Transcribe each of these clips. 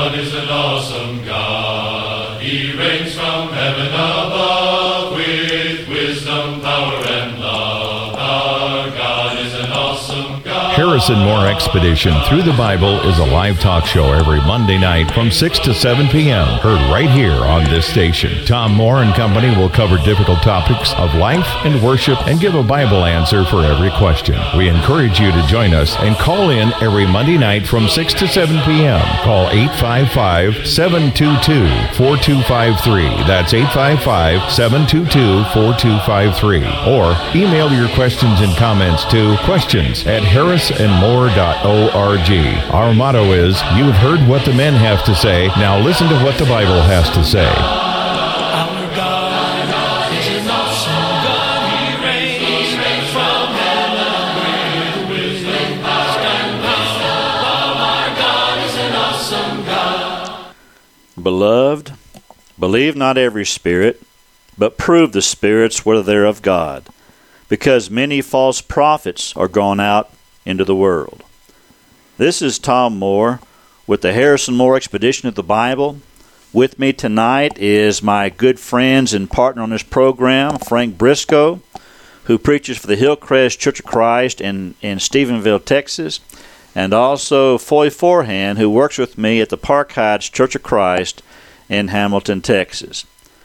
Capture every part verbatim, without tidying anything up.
God is an awesome God. He reigns from heaven above with wisdom, power, and love. Our God is an awesome God. Harrison Moore Expedition Through the Bible is a live talk show every Monday night from six to seven p.m. Heard right here on this station. Tom Moore and Company will cover difficult topics of life and worship and give a Bible answer for every question. We encourage you to join us and call in every Monday night from six to seven p.m. Call eight five five, seven two two, four two five three. That's eight five five, seven two two, four two five three. Or email your questions and comments to questions at harris and more dot org. Our motto is, you've heard what the men have to say, now listen to what the Bible has to say. Our God is an awesome God. He reigns from heaven with wisdom, power, and love. Our God is an awesome God. Beloved, believe not every spirit, but prove the spirits whether they're of God, because many false prophets are gone out into the world. This is Tom Moore with the Harrison Moore Expedition of the Bible. With me tonight is my good friends and partner on this program, Frank Briscoe, who preaches for the Hillcrest Church of Christ in, in Stephenville, Texas, and also Foy Forehand, who works with me at the Park Heights Church of Christ in Hamilton, Texas.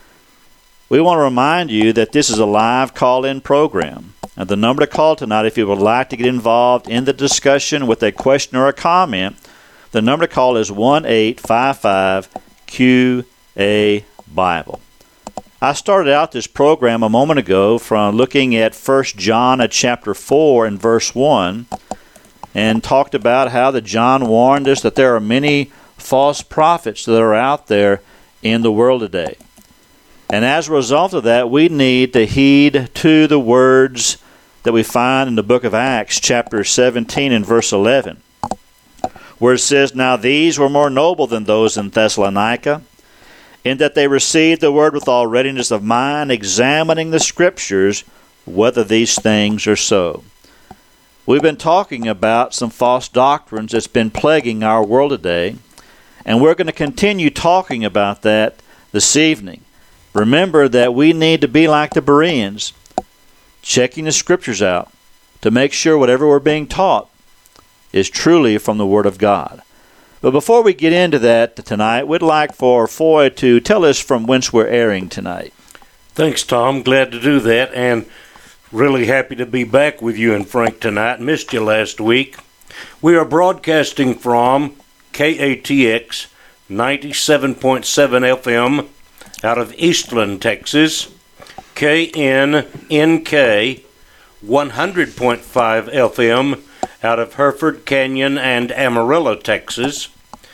We want to remind you that this is a live call-in program. And the number to call tonight, if you would like to get involved in the discussion with a question or a comment, the number to call is one eight five five Q A Bible. I started out this program a moment ago from looking at First John at chapter four and verse one, and talked about how that John warned us that there are many false prophets that are out there in the world today. And as a result of that, we need to heed to the words that we find in the book of Acts, chapter seventeen and verse eleven, where it says, Now these were more noble than those in Thessalonica, in that they received the word with all readiness of mind, examining the Scriptures, whether these things are so. We've been talking about some false doctrines that's been plaguing our world today, and we're going to continue talking about that this evening. Remember that we need to be like the Bereans, checking the Scriptures out to make sure whatever we're being taught is truly from the Word of God. But before we get into that tonight, we'd like for Foy to tell us from whence we're airing tonight. Thanks, Tom. Glad to do that, and really happy to be back with you and Frank tonight. Missed you last week. We are broadcasting from K A T X ninety-seven point seven F M out of Eastland, Texas, K N N K one hundred point five F M out of Hereford, Canyon, and Amarillo, Texas,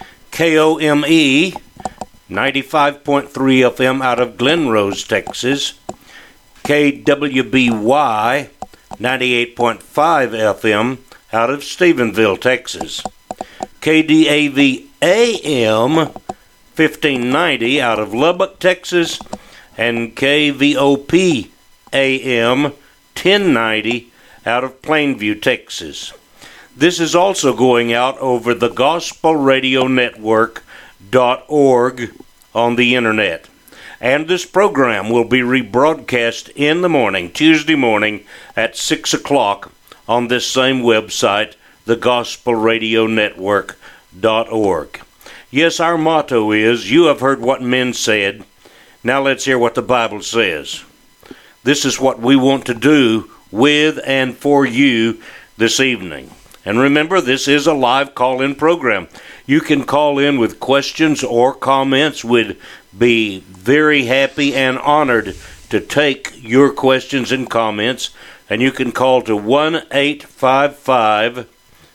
K O M E ninety-five point three F M out of Glen Rose, Texas, K W B Y ninety-eight point five F M out of Stephenville, Texas, K D A V A M fifteen ninety out of Lubbock, Texas, and K V O P A M ten ninety out of Plainview, Texas. This is also going out over the gospel radio network dot org on the internet. And this program will be rebroadcast in the morning, Tuesday morning at six o'clock on this same website, the gospel radio network dot org. Yes, our motto is, you have heard what men said, now let's hear what the Bible says. This is what we want to do with and for you this evening. And remember, this is a live call-in program. You can call in with questions or comments. We'd be very happy and honored to take your questions and comments. And you can call to one eight five five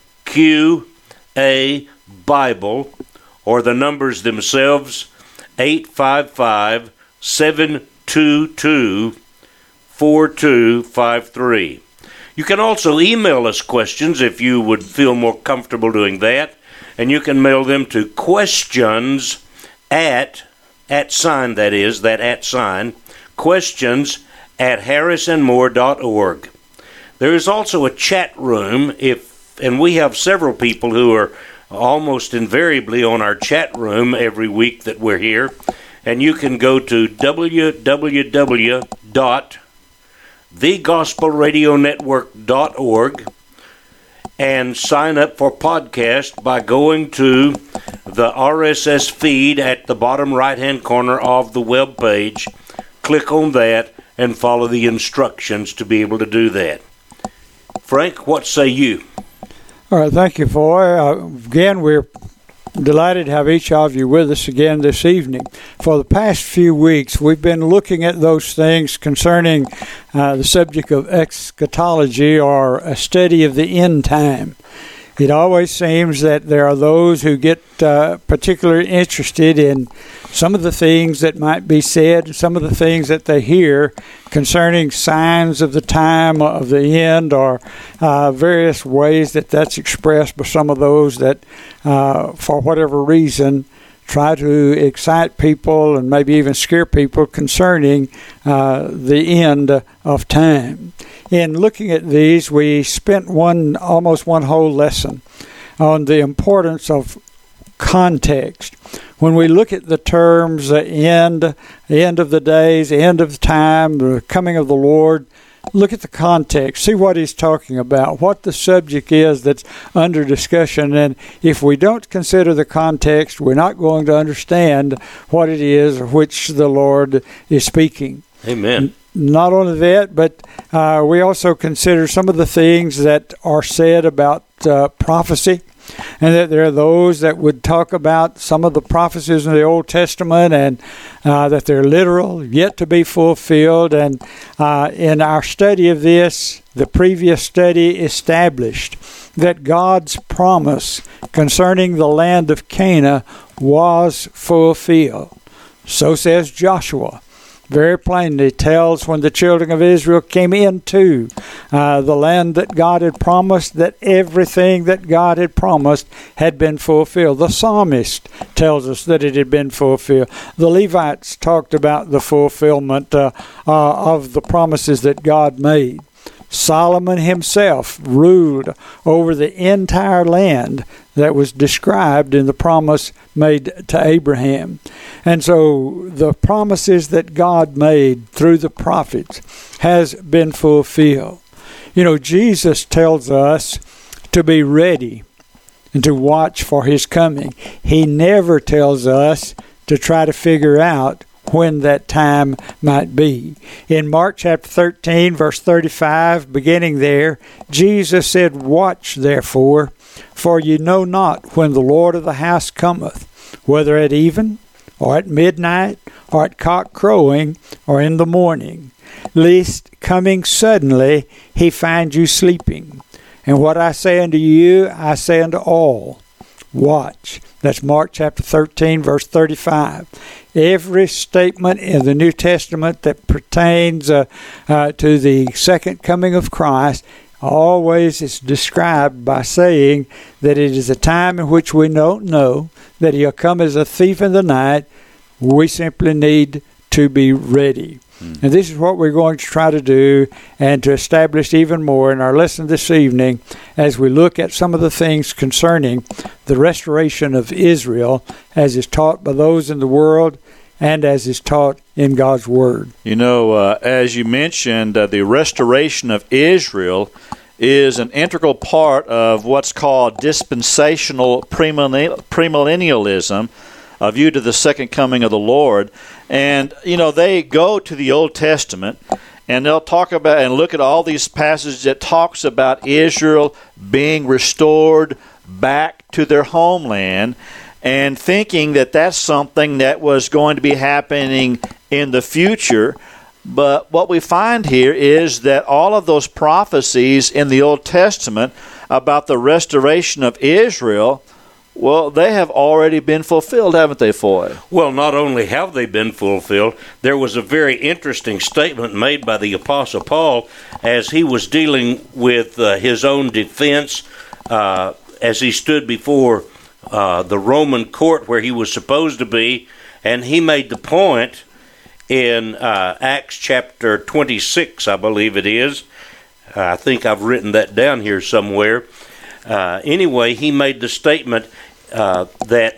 Q A Bible, or the numbers themselves, eight five five, seven two two, four two five three. You can also email us questions if you would feel more comfortable doing that, and you can mail them to questions at, at sign that is, that at sign, questions at harrison moore dot org. There is also a chat room, if, and we have several people who are almost invariably on our chat room every week that we're here. And you can go to w w w dot the gospel radio network dot org and sign up for podcast by going to the R S S feed at the bottom right-hand corner of the web page. Click on that and follow the instructions to be able to do that. Frank, what say you? All right, thank you, Foy. Uh, again, we're delighted to have each of you with us again this evening. For the past few weeks, we've been looking at those things concerning uh, the subject of eschatology, or a study of the end time. It always seems that there are those who get uh, particularly interested in some of the things that might be said, some of the things that they hear concerning signs of the time of the end, or uh, various ways that that's expressed by some of those that, uh, for whatever reason, try to excite people and maybe even scare people concerning uh, the end of time. In looking at these, we spent one almost one whole lesson on the importance of context. When we look at the terms uh, end, end of the days, end of time, the coming of the Lord, look at the context, see what he's talking about, what the subject is that's under discussion. And if we don't consider the context, we're not going to understand what it is which the Lord is speaking. Amen. Not only that, but uh, we also consider some of the things that are said about uh, prophecy, and that there are those that would talk about some of the prophecies in the Old Testament, and uh, that they're literal, yet to be fulfilled. And uh, in our study of this, the previous study established that God's promise concerning the land of Canaan was fulfilled. So says Joshua. Very plainly tells when the children of Israel came into uh, the land that God had promised, that everything that God had promised had been fulfilled. The psalmist tells us that it had been fulfilled. The Levites talked about the fulfillment uh, uh, of the promises that God made. Solomon himself ruled over the entire land that was described in the promise made to Abraham. And so the promises that God made through the prophets has been fulfilled. You know, Jesus tells us to be ready and to watch for his coming. He never tells us to try to figure out when that time might be. In Mark chapter thirteen, verse thirty-five, beginning there, Jesus said, "Watch therefore, for ye know not when the Lord of the house cometh, whether at even, or at midnight, or at cock crowing, or in the morning, lest coming suddenly he find you sleeping. And what I say unto you, I say unto all, watch." That's Mark chapter thirteen, verse thirty-five. Every statement in the New Testament that pertains uh, uh, to the second coming of Christ always is described by saying that it is a time in which we don't know, that he'll come as a thief in the night. We simply need to be ready. Mm. And this is what we're going to try to do, and to establish even more in our lesson this evening as we look at some of the things concerning the restoration of Israel as is taught by those in the world and as is taught in God's Word. You know, uh, as you mentioned, uh, the restoration of Israel is an integral part of what's called dispensational premillennialism, a view to the second coming of the Lord. And, you know, they go to the Old Testament, and they'll talk about and look at all these passages that talks about Israel being restored back to their homeland, and thinking that that's something that was going to be happening in the future. But what we find here is that all of those prophecies in the Old Testament about the restoration of Israel, well, they have already been fulfilled, haven't they, Foy? Well, not only have they been fulfilled, there was a very interesting statement made by the Apostle Paul as he was dealing with uh, his own defense uh, as he stood before uh, the Roman court where he was supposed to be, and he made the point in uh, Acts chapter twenty-six, I believe it is. Uh, I think I've written that down here somewhere. Uh, anyway, he made the statement, uh, that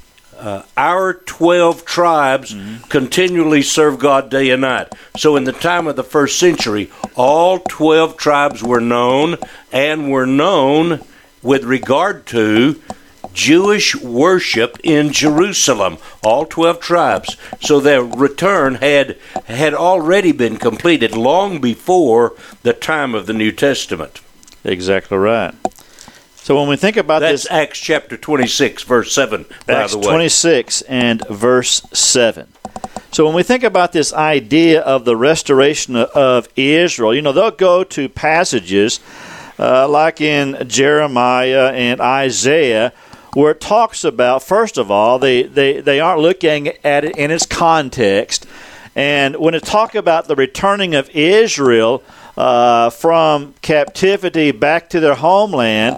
uh, our twelve tribes mm-hmm. continually serve God day and night. So in the time of the first century, all twelve tribes were known, and were known with regard to Jewish worship in Jerusalem, all twelve tribes. So their return had had already been completed long before the time of the New Testament. Exactly right. So when we think about That's this, Acts chapter twenty-six, verse seven, by Acts the way. twenty-six and verse seven. So when we think about this idea of the restoration of Israel, you know, they'll go to passages uh, like in Jeremiah and Isaiah, where it talks about, first of all, they, they, they aren't looking at it in its context. And when it talks about the returning of Israel uh, from captivity back to their homeland,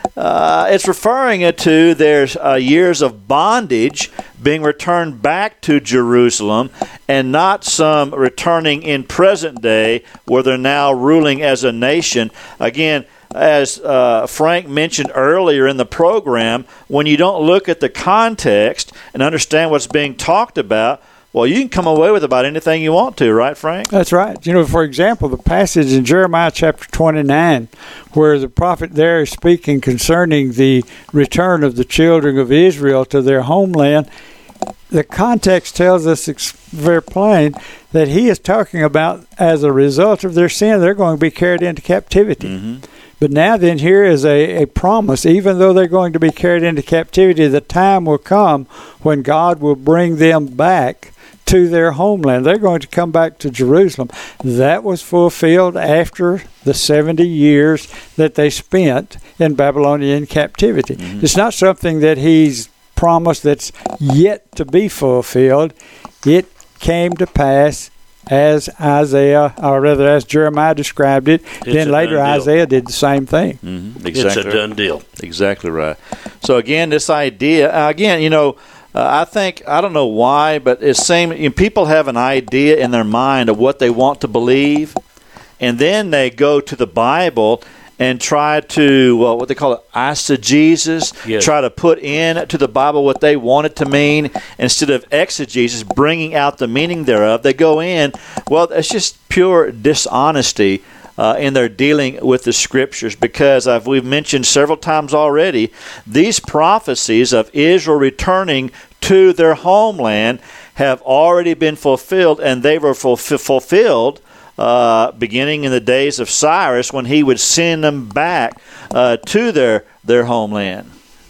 uh, it's referring it to their uh, years of bondage being returned back to Jerusalem, and not some returning in present day where they're now ruling as a nation. Again, as uh, Frank mentioned earlier in the program, when you don't look at the context and understand what's being talked about, well, you can come away with about anything you want to, right, Frank? That's right. You know, for example, the passage in Jeremiah chapter twenty-nine, where the prophet there is speaking concerning the return of the children of Israel to their homeland, the context tells us it's very plain that he is talking about, as a result of their sin, they're going to be carried into captivity. Mm-hmm. But now then, here is a, a promise. Even though they're going to be carried into captivity, the time will come when God will bring them back to their homeland. They're going to come back to Jerusalem. That was fulfilled after the seventy years that they spent in Babylonian captivity. Mm-hmm. It's not something that he's promised that's yet to be fulfilled. It came to pass as Isaiah, or rather as Jeremiah described it. It's then later Isaiah did the same thing. Mm-hmm. Exactly. It's a done deal. Exactly right. So again, this idea, uh, again, you know, uh, I think, I don't know why, but it's same. You know, people have an idea in their mind of what they want to believe, and then they go to the Bible and try to, well, what they call it, eisegesis, yes. try to put in to the Bible what they want it to mean instead of exegesis, bringing out the meaning thereof. They go in, well, it's just pure dishonesty uh, in their dealing with the Scriptures, because as we've mentioned several times already, these prophecies of Israel returning to their homeland have already been fulfilled, and they were fulf- fulfilled Uh, beginning in the days of Cyrus, when he would send them back uh, to their their homeland.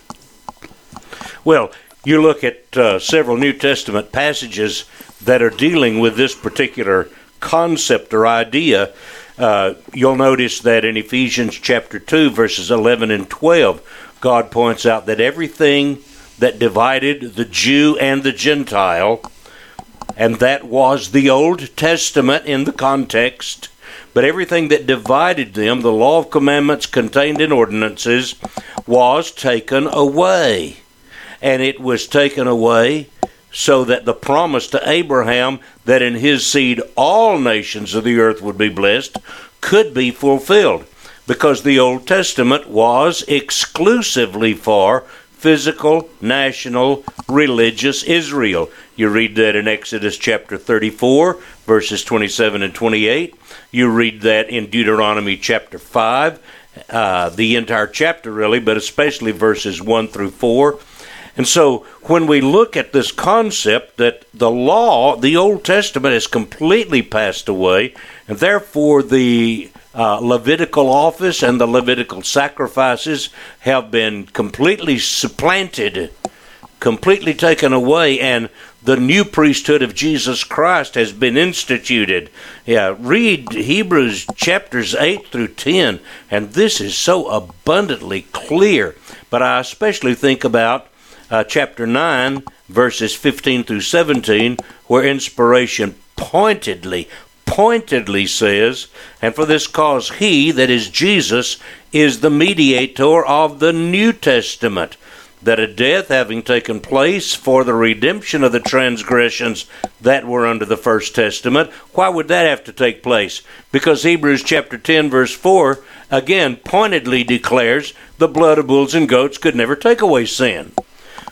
Well, you look at uh, several New Testament passages that are dealing with this particular concept or idea. Uh, you'll notice that in Ephesians chapter two, verses eleven and twelve, God points out that everything that divided the Jew and the Gentile, and that was the Old Testament in the context, but everything that divided them, the law of commandments contained in ordinances, was taken away. And it was taken away so that the promise to Abraham that in his seed all nations of the earth would be blessed could be fulfilled, because the Old Testament was exclusively for physical, national, religious Israel. You read that in Exodus chapter thirty-four, verses twenty-seven and twenty-eight. You read that in Deuteronomy chapter five, uh, the entire chapter really, but especially verses one through four. And so when we look at this concept that the law, the Old Testament, has completely passed away, and therefore the Uh, Levitical office and the Levitical sacrifices have been completely supplanted, completely taken away, and the new priesthood of Jesus Christ has been instituted. Yeah, read Hebrews chapters eight through ten, and this is so abundantly clear. But I especially think about uh, chapter nine, verses fifteen through seventeen, where inspiration pointedly pointedly says, and for this cause he, that is Jesus, is the mediator of the New Testament, that a death having taken place for the redemption of the transgressions that were under the First Testament. Why would that have to take place? Because Hebrews chapter ten, verse four, again, pointedly declares the blood of bulls and goats could never take away sin.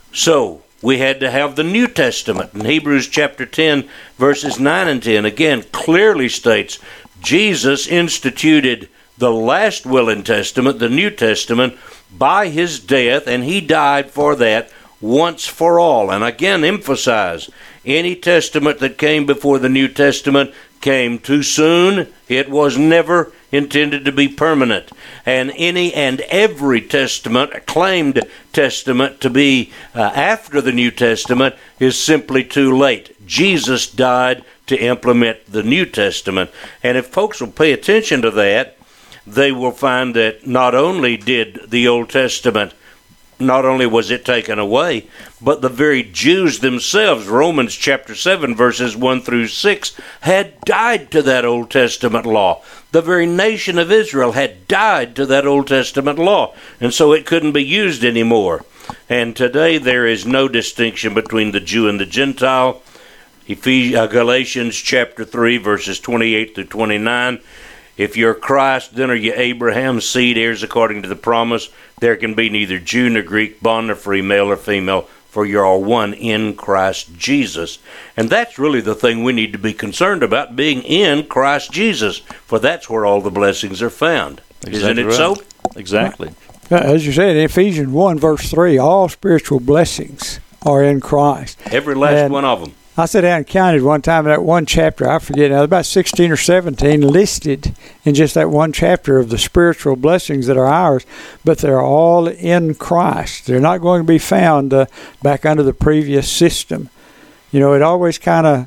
So we had to have the New Testament. In Hebrews chapter ten, verses nine and ten, again, clearly states Jesus instituted the last will and testament, the New Testament, by his death, and he died for that once for all. And again, emphasize, any testament that came before the New Testament came too soon. It was never intended to be permanent. And any and every testament, claimed testament to be uh, after the New Testament, is simply too late. Jesus died to implement the New Testament. And if folks will pay attention to that, they will find that not only did the Old Testament, not only was it taken away, but the very Jews themselves, Romans chapter seven, verses one through six, had died to that Old Testament law. The very nation of Israel had died to that Old Testament law, and so it couldn't be used anymore. And today there is no distinction between the Jew and the Gentile. Ephesians, Galatians chapter three, verses twenty-eight through twenty-nine, if you're Christ, then are you Abraham's seed, heirs according to the promise. There can be neither Jew nor Greek, bond nor free, male or female, for you're all one in Christ Jesus. And that's really the thing we need to be concerned about, being in Christ Jesus, for that's where all the blessings are found. Exactly Isn't it right. so? Exactly. As you said, in Ephesians one, verse three, all spiritual blessings are in Christ. Every last And one of them. I sat down and counted one time in that one chapter, I forget now, about sixteen or seventeen listed in just that one chapter of the spiritual blessings that are ours, but they're all in Christ. They're not going to be found uh, back under the previous system. You know, it always kind of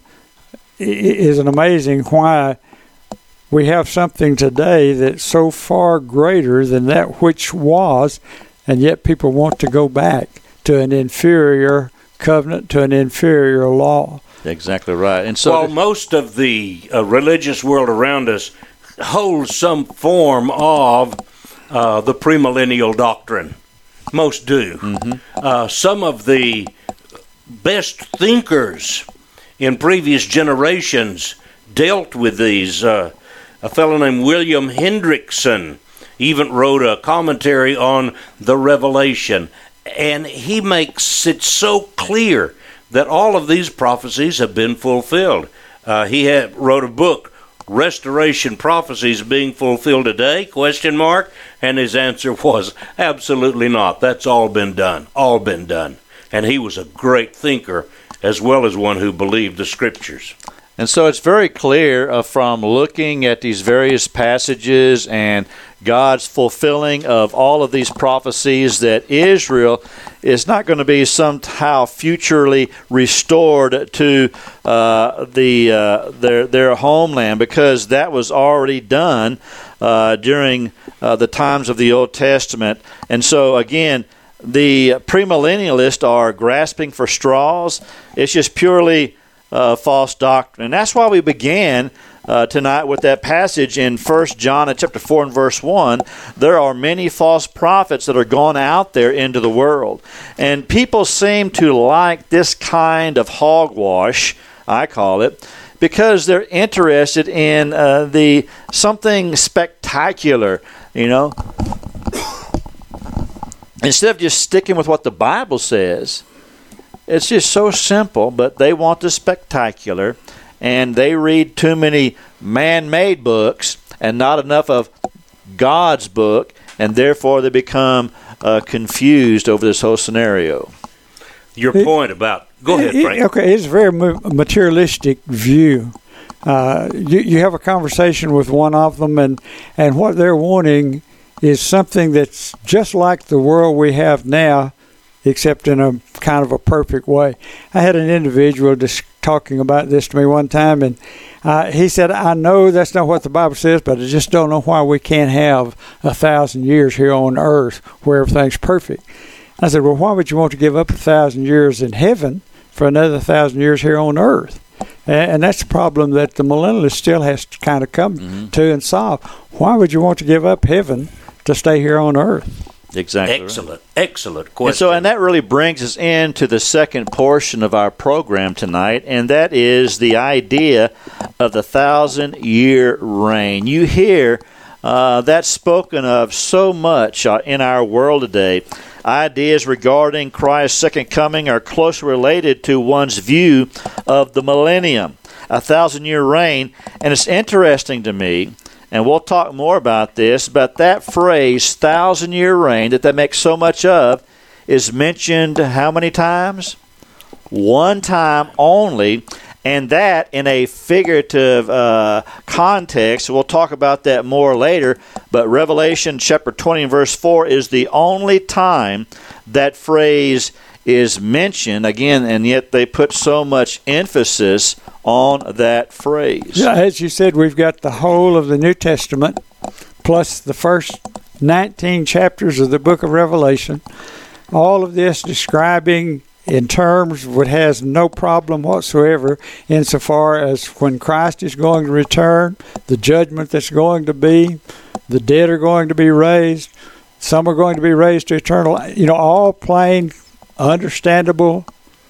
is an amazing why we have something today that's so far greater than that which was, and yet people want to go back to an inferior covenant, to an inferior law. Exactly right. And so, While most of the uh, religious world around us holds some form of uh, the premillennial doctrine, most do. Mm-hmm. Uh, some of the best thinkers in previous generations dealt with these. Uh, a fellow named William Hendrickson even wrote a commentary on the Revelation. And he makes it so clear that all of these prophecies have been fulfilled. Uh, he had, wrote a book, Restoration Prophecies Being Fulfilled Today, question mark, and his answer was absolutely not. That's all been done, all been done. And he was a great thinker as well as one who believed the Scriptures. And so it's very clear uh, from looking at these various passages and God's fulfilling of all of these prophecies that Israel is not going to be somehow futurely restored to uh, the uh, their their homeland, because that was already done uh, during uh, the times of the Old Testament. And so again, the premillennialists are grasping for straws. It's just purely Uh, false doctrine. And that's why we began uh, tonight with that passage in First John in chapter four and verse one. There are many false prophets that are gone out there into the world. And people seem to like this kind of hogwash, I call it, because they're interested in uh, the something spectacular, you know. Instead of just sticking with what the Bible says. It's just so simple, but they want the spectacular, and they read too many man-made books and not enough of God's book, and therefore they become uh, confused over this whole scenario. Your point about... Go ahead, Frank. It, okay, it's a very materialistic view. Uh, you, you have a conversation with one of them, and, and what they're wanting is something that's just like the world we have now, except in a kind of a perfect way. I had an individual just talking about this to me one time, and uh, he said, I know that's not what the Bible says, but I just don't know why we can't have a thousand years here on earth where everything's perfect. I said, well, why would you want to give up a thousand years in heaven for another thousand years here on earth? And, and that's the problem that the millennialist still has to kind of come mm-hmm. to and solve. Why would you want to give up heaven to stay here on earth? Exactly. Excellent, right. excellent question. And so, and that really brings us into the second portion of our program tonight, and that is the idea of the thousand-year reign. You hear Uh, that's spoken of so much uh, in our world today. Ideas regarding Christ's second coming are closely related to one's view of the millennium, a thousand-year reign. And it's interesting to me, and we'll talk more about this, but that phrase, thousand-year reign, that they make so much of, is mentioned how many times? One time only, and that in a figurative uh, context. We'll talk about that more later, but Revelation chapter twenty and verse four is the only time that phrase is mentioned, again, and yet they put so much emphasis on that phrase. Yeah, as you said, we've got the whole of the New Testament, plus the first nineteen chapters of the book of Revelation. All of this describing in terms what has no problem whatsoever insofar as when Christ is going to return, the judgment that's going to be, the dead are going to be raised, some are going to be raised to eternal, you know, all plain, understandable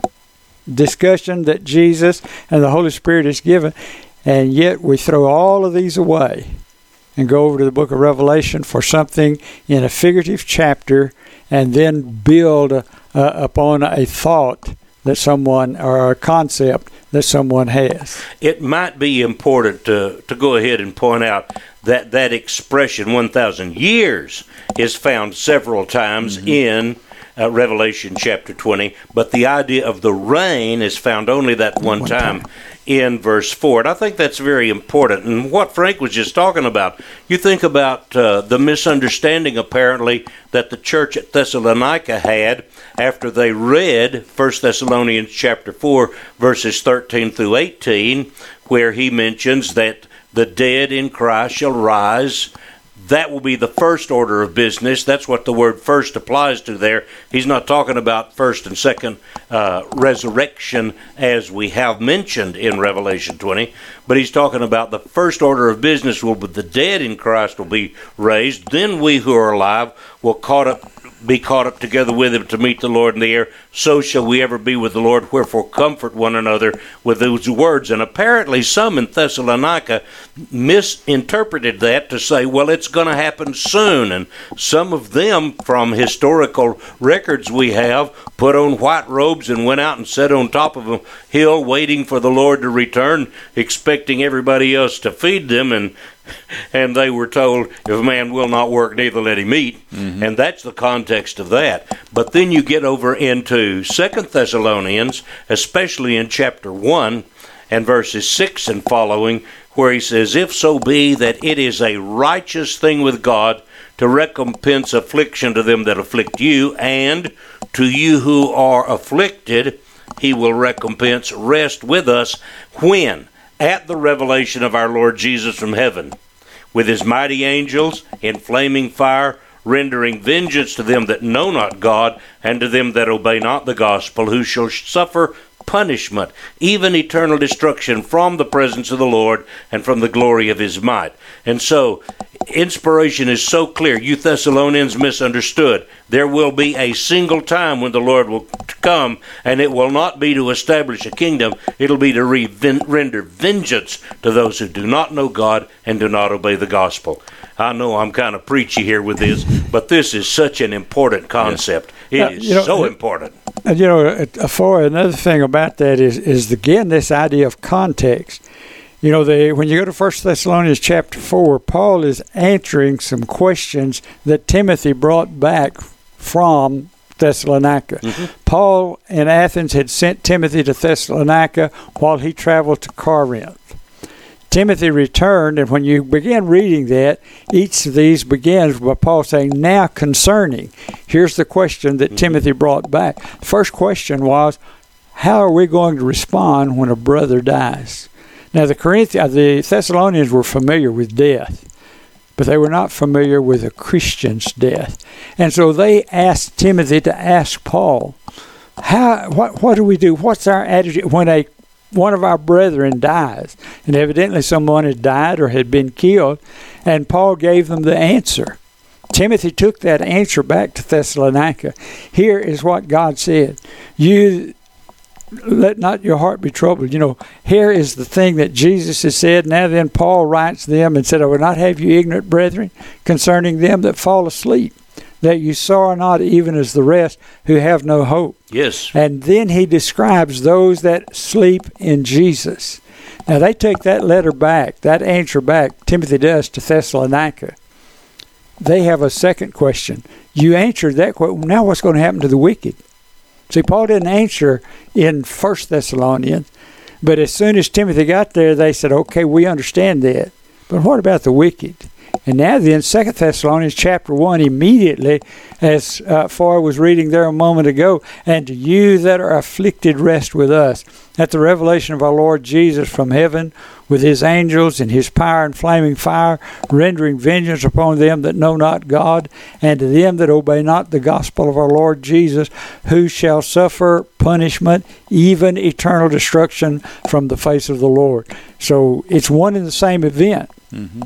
discussion that Jesus and the Holy Spirit has given, and yet we throw all of these away and go over to the book of Revelation for something in a figurative chapter and then build uh, upon a thought that someone, or a concept that someone has. It might be important to, to go ahead and point out that that expression, one thousand years, is found several times mm-hmm. in uh, Revelation chapter twenty, but the idea of the reign is found only that one, one time, time in verse four. And I think that's very important. And what Frank was just talking about, you think about uh, the misunderstanding apparently that the church at Thessalonica had after they read First Thessalonians chapter four, verses thirteen through eighteen, where he mentions that the dead in Christ shall rise. That will be the first order of business. That's what the word first applies to there. He's not talking about first and second uh, resurrection as we have mentioned in Revelation twenty, but he's talking about the first order of business will be the dead in Christ will be raised. Then we who are alive will caught up, be caught up together with him to meet the Lord in the air. So shall we ever be with the Lord. Wherefore comfort one another with those words. And apparently some in Thessalonica misinterpreted that to say, well, it's going to happen soon. And some of them, from historical records we have, put on white robes and went out and sat on top of a hill waiting for the Lord to return, expecting everybody else to feed them. And And they were told, if a man will not work, neither let him eat. Mm-hmm. And that's the context of that. But then you get over into Second Thessalonians, especially in chapter one and verses six and following, where he says, if so be that it is a righteous thing with God to recompense affliction to them that afflict you, and to you who are afflicted, he will recompense rest with us when? At the revelation of our Lord Jesus from heaven, with his mighty angels in flaming fire, rendering vengeance to them that know not God, and to them that obey not the gospel, who shall suffer punishment, even eternal destruction, from the presence of the Lord and from the glory of his might. And so, inspiration is so clear. You Thessalonians misunderstood. There will be a single time when the Lord will come, and it will not be to establish a kingdom. It'll be to re- render vengeance to those who do not know God and do not obey the gospel. I know I'm kind of preachy here with this, but this is such an important concept. It uh, is you know, so uh, important. And, you know, for another thing about that is, is again, this idea of context. You know, they, when you go to First Thessalonians chapter four, Paul is answering some questions that Timothy brought back from Thessalonica. Mm-hmm. Paul in Athens had sent Timothy to Thessalonica while he traveled to Corinth. Timothy returned, and when you begin reading that, each of these begins with Paul saying, now concerning. Here's the question that mm-hmm. Timothy brought back. The first question was, how are we going to respond when a brother dies? Now, the Corinthians, the Thessalonians were familiar with death, but they were not familiar with a Christian's death. And so they asked Timothy to ask Paul, how, what, what do we do? What's our attitude when a one of our brethren dies? And evidently someone had died or had been killed, and Paul gave them the answer. Timothy took that answer back to Thessalonica. Here is what God said. You let not your heart be troubled. You know, here is the thing that Jesus has said. Now then, Paul writes them and said, I will not have you ignorant, brethren, concerning them that fall asleep, that you sorrow not even as the rest who have no hope. Yes. And then he describes those that sleep in Jesus. Now, they take that letter back, that answer back, Timothy does, to Thessalonica. They have a second question. You answered that question. Now what's going to happen to the wicked? See, Paul didn't answer in First Thessalonians, but as soon as Timothy got there, they said, okay, we understand that. But what about the wicked? And now then, Second Thessalonians chapter one, immediately, as uh, Foy was reading there a moment ago, and to you that are afflicted, rest with us, at the revelation of our Lord Jesus from heaven, with his angels and his power and flaming fire, rendering vengeance upon them that know not God, and to them that obey not the gospel of our Lord Jesus, who shall suffer punishment, even eternal destruction from the face of the Lord. So it's one and the same event. Mm-hmm.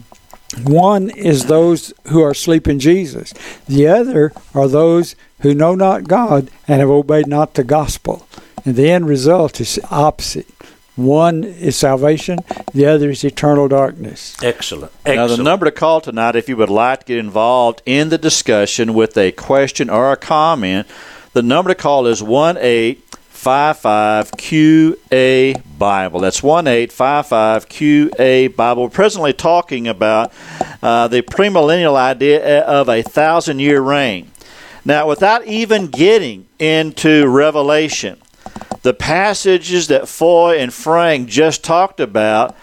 One is those who are asleep in Jesus. The other are those who know not God and have obeyed not the gospel. And the end result is opposite. One is salvation, the other is eternal darkness. Excellent. Now, Excellent. the number to call tonight, if you would like to get involved in the discussion with a question or a comment, the number to call is one eight five five Q A Bible. That's one eight five five Q A Bible. We're presently talking about uh, the premillennial idea of a thousand-year reign. Now, without even getting into Revelation, the passages that Foy and Frank just talked about,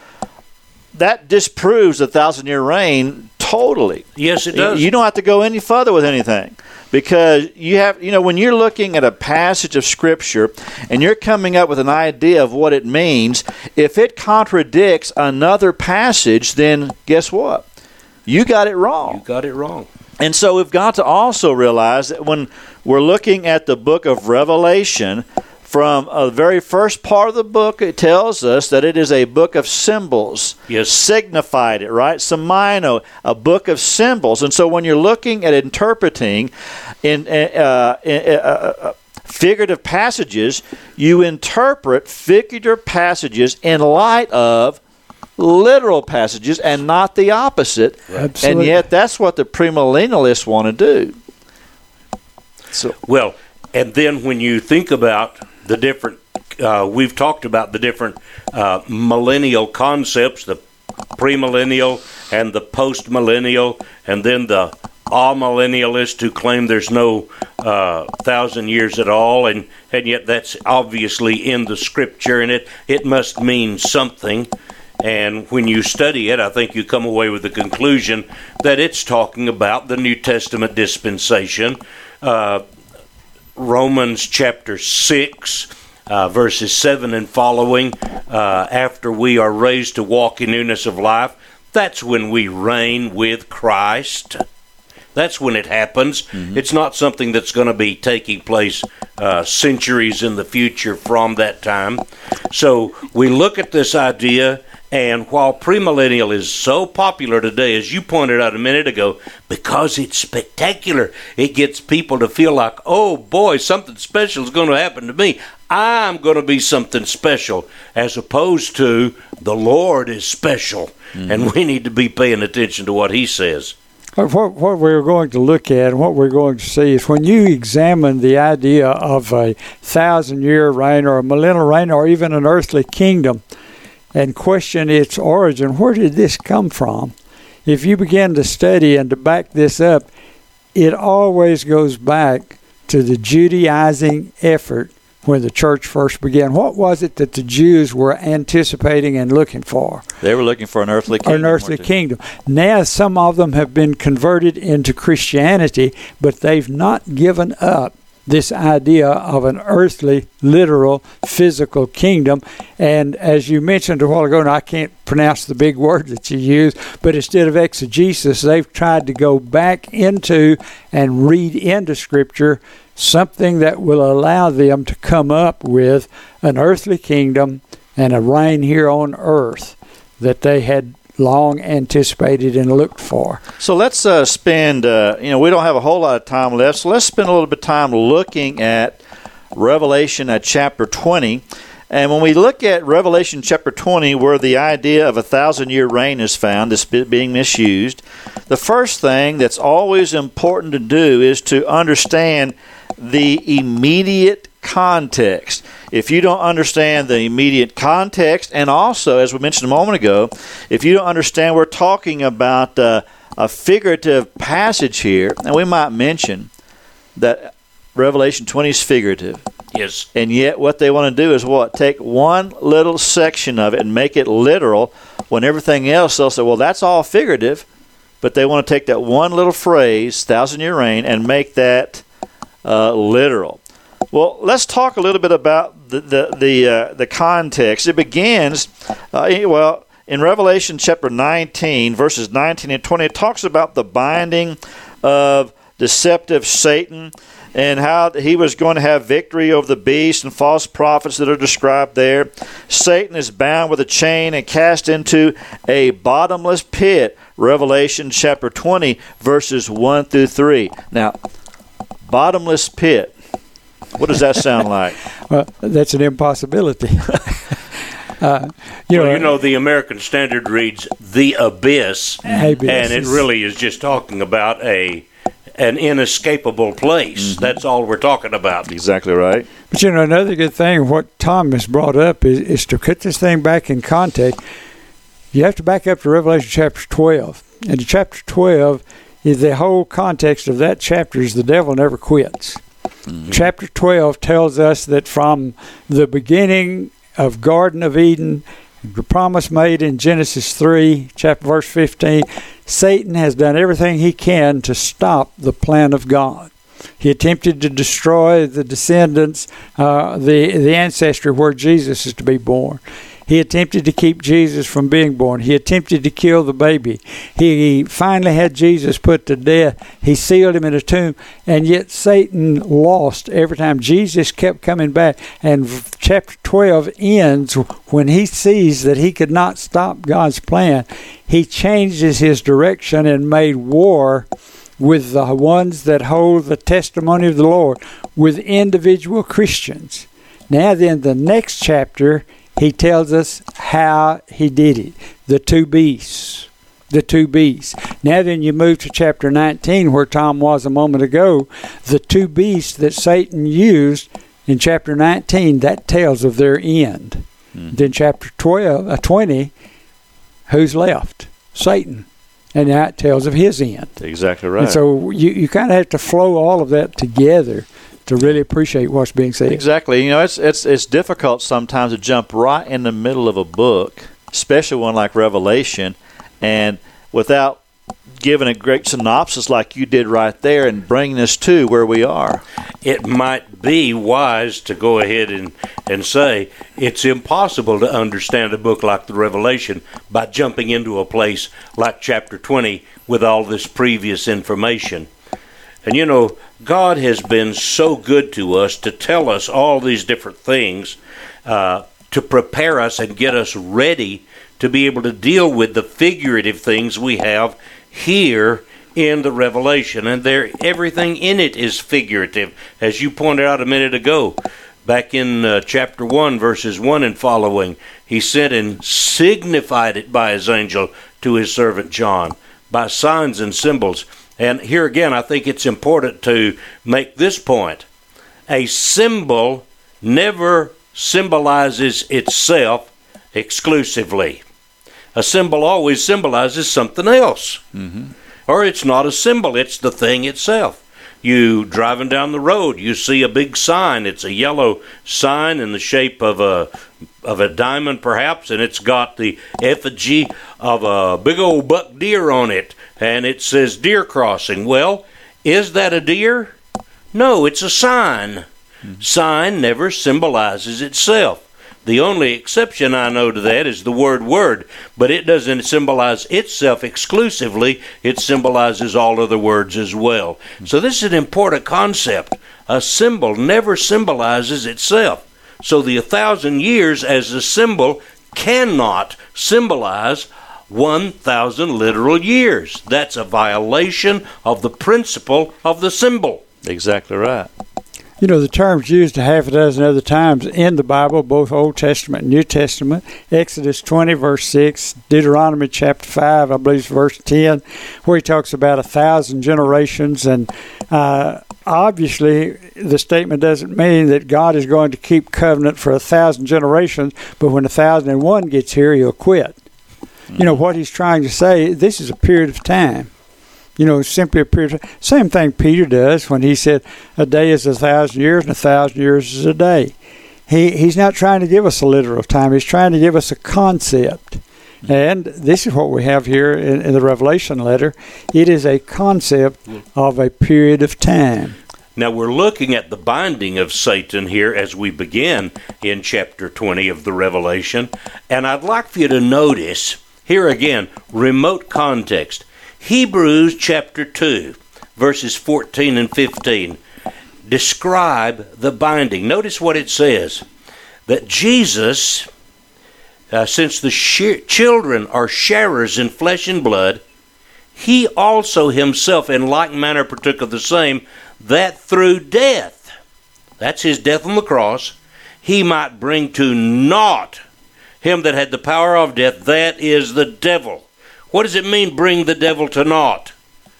that disproves the thousand-year reign totally. Yes, it does. You don't have to go any further with anything. Because you have, you know, when you're looking at a passage of Scripture and you're coming up with an idea of what it means, if it contradicts another passage, then guess what? You got it wrong. You got it wrong. And so we've got to also realize that when we're looking at the book of Revelation, from the very first part of the book, it tells us that it is a book of symbols. Yes. Signified it, right? Semino, a book of symbols. And so when you're looking at interpreting in, uh, in uh, uh, figurative passages, you interpret figurative passages in light of literal passages and not the opposite. Absolutely. And yet that's what the premillennialists want to do. So, Well, and then when you think about the different, uh, we've talked about the different uh, millennial concepts, the premillennial and the postmillennial, and then the amillennialists who claim there's no uh, thousand years at all, and, and yet that's obviously in the Scripture, and it, it must mean something. And when you study it, I think you come away with the conclusion that it's talking about the New Testament dispensation. Uh, Romans chapter six, uh, verses seven and following, uh, after we are raised to walk in newness of life, that's when we reign with Christ. That's when it happens. Mm-hmm. It's not something that's going to be taking place uh, centuries in the future from that time. So we look at this idea, and while premillennial is so popular today, as you pointed out a minute ago, because it's spectacular, it gets people to feel like, oh boy, something special is going to happen to me. I'm going to be something special, as opposed to the Lord is special, mm-hmm. and we need to be paying attention to what He says. What, what we're going to look at and what we're going to see is when you examine the idea of a thousand-year reign or a millennial reign or even an earthly kingdom and question its origin, where did this come from? If you begin to study and to back this up, it always goes back to the Judaizing effort when the church first began. What was it that the Jews were anticipating and looking for? they were looking for an earthly kingdom. An earthly weren't they? kingdom. Now some of them have been converted into Christianity, but they've not given up this idea of an earthly, literal, physical kingdom. And as you mentioned a while ago, and I can't pronounce the big word that you use, but instead of exegesis, they've tried to go back into and read into Scripture something that will allow them to come up with an earthly kingdom and a reign here on earth that they had long anticipated and looked for. So let's uh, spend, uh, you know, we don't have a whole lot of time left, so let's spend a little bit of time looking at Revelation at chapter twenty. And when we look at Revelation chapter twenty, where the idea of a thousand-year reign is found, this being misused, the first thing that's always important to do is to understand the immediate context. If you don't understand the immediate context, and also, as we mentioned a moment ago, if you don't understand we're talking about uh, a figurative passage here, and we might mention that Revelation twenty is figurative. Yes. And yet what they want to do is what? Take one little section of it and make it literal, when everything else they'll say, well, that's all figurative. But they want to take that one little phrase, thousand-year reign, and make that uh, literal. Well, let's talk a little bit about the the the, uh, the context. It begins, uh, well, in Revelation chapter nineteen, verses nineteen and twenty, it talks about the binding of deceptive Satan, and how he was going to have victory over the beast and false prophets that are described there. Satan is bound with a chain and cast into a bottomless pit. Revelation chapter twenty, verses one through three. Now, bottomless pit. What does that sound like? Well, that's an impossibility. uh, you, well, know, you know, the American Standard reads the abyss, abyss. and it really is just talking about a an inescapable place. Mm-hmm. That's all we're talking about. Exactly right. But, you know, another good thing, what Tom has brought up is, is to put this thing back in context. You have to back up to Revelation chapter twelve. And in chapter twelve, is the whole context of that chapter is the devil never quits. Mm-hmm. Chapter twelve tells us that from the beginning of Garden of Eden, the promise made in Genesis three, chapter verse fifteen, Satan has done everything he can to stop the plan of God. He attempted to destroy the descendants, uh, the the ancestry where Jesus is to be born. He attempted to keep Jesus from being born. He attempted to kill the baby. He finally had Jesus put to death. He sealed him in a tomb, and yet Satan lost every time. Jesus kept coming back, and chapter twelve ends when he sees that he could not stop God's plan. He changes his direction and made war with the ones that hold the testimony of the Lord, with individual Christians. Now then, the next chapter, he tells us how he did it. The two beasts. The two beasts. Now then you move to chapter nineteen, where Tom was a moment ago. The two beasts that Satan used in chapter nineteen, that tells of their end. Hmm. Then chapter twelve, uh, twenty, who's left? Satan. And that tells of his end. Exactly right. And so you, you kind of have to flow all of that together to really appreciate what's being said. Exactly. You know, it's it's it's difficult sometimes to jump right in the middle of a book, especially one like Revelation, and without giving a great synopsis like you did right there and bringing us to where we are. It might be wise to go ahead and, and say it's impossible to understand a book like the Revelation by jumping into a place like chapter twenty with all this previous information. And you know, God has been so good to us to tell us all these different things uh, to prepare us and get us ready to be able to deal with the figurative things we have here in the Revelation. And there, everything in it is figurative, as you pointed out a minute ago. Back in uh, chapter one, verses one and following, he sent and signified it by his angel to his servant John, by signs and symbols. And here again, I think it's important to make this point. A symbol never symbolizes itself exclusively. A symbol always symbolizes something else. Mm-hmm. Or it's not a symbol, it's the thing itself. You driving down the road, you see a big sign. It's a yellow sign in the shape of a of a diamond, perhaps, and it's got the effigy of a big old buck deer on it, and it says deer crossing. Well, is that a deer? No, it's a sign. Mm-hmm. Sign never symbolizes itself. The only exception I know to that is the word word, but it doesn't symbolize itself exclusively. It symbolizes all other words as well. So this is an important concept. A symbol never symbolizes itself. So the a thousand years as a symbol cannot symbolize one thousand literal years. That's a violation of the principle of the symbol. Exactly right. You know, the term's used a half a dozen other times in the Bible, both Old Testament and New Testament. Exodus twenty, verse six, Deuteronomy chapter five, I believe it's verse ten, where he talks about a thousand generations. And uh, obviously, the statement doesn't mean that God is going to keep covenant for a thousand generations, but when a thousand and one gets here, he'll quit. Mm-hmm. You know, what he's trying to say, this is a period of time. You know, simply a period of time. Same thing Peter does when he said, a day is a thousand years and a thousand years is a day. He He's not trying to give us a literal time. He's trying to give us a concept. And this is what we have here in, in the Revelation letter. It is a concept of a period of time. Now, we're looking at the binding of Satan here as we begin in chapter twenty of the Revelation. And I'd like for you to notice, here again, remote context. Hebrews chapter two, verses fourteen and fifteen, describe the binding. Notice what it says, that Jesus, uh, since the sh- children are sharers in flesh and blood, he also himself in like manner partook of the same, that through death, that's his death on the cross, he might bring to naught him that had the power of death, that is the devil. What does it mean, bring the devil to naught?